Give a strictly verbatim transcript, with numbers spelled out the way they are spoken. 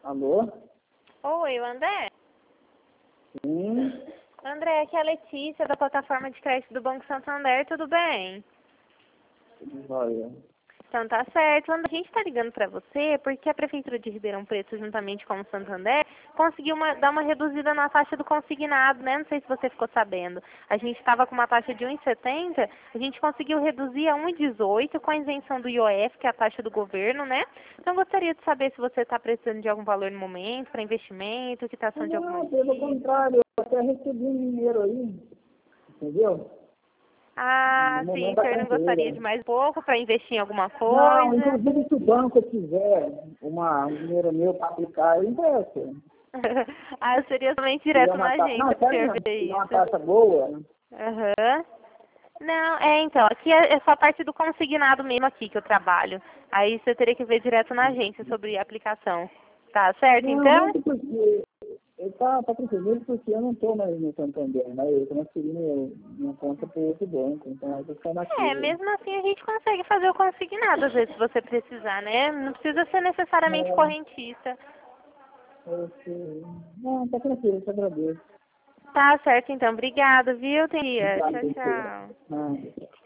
Alô? Oi, o André? Sim. André, aqui é a Letícia, da plataforma de crédito do Banco Santander, tudo bem? Olha. Então tá certo. André, a gente está ligando para você porque a Prefeitura de Ribeirão Preto, juntamente com o Santander, conseguiu uma- dar uma reduzida na taxa do consignado, né? Não sei se você ficou sabendo. A gente estava com uma taxa de um vírgula setenta, a gente conseguiu reduzir a um vírgula dezoito com a isenção do I O F, que é a taxa do governo, né? Então gostaria de saber se você está precisando de algum valor no momento, para investimento, quitação de alguma Não, pelo dívida. contrário, eu até recebi um dinheiro aí, entendeu? Ah, No sim, momento o da senhor não gostaria carteira. de mais pouco para investir em alguma Não, coisa? inclusive se o banco tiver uma, um dinheiro meu para aplicar, eu empresto. Ah, seria somente Se tiver direto uma na taxa, não, agência para o sério senhor mesmo, se ver tiver uma isso. taxa boa, Aham. Não, é então, aqui é, é só a parte do consignado mesmo aqui que eu trabalho. Aí você teria que ver direto na agência sobre a aplicação. Tá certo, não, então? muito porque eu tá, tá precisando porque eu não estou mais no Santander, né? Eu transferi minha, minha conta para outro banco, então eu tô ficando É, aqui. mesmo assim a gente consegue fazer o consignado, às vezes, se você precisar, né? Não precisa ser necessariamente É, correntista. eu sei. Não, tá tranquilo, eu te agradeço. Tá certo, então. Obrigada, viu, Tia? Tchau, Obrigado, doutor. tchau. Nada.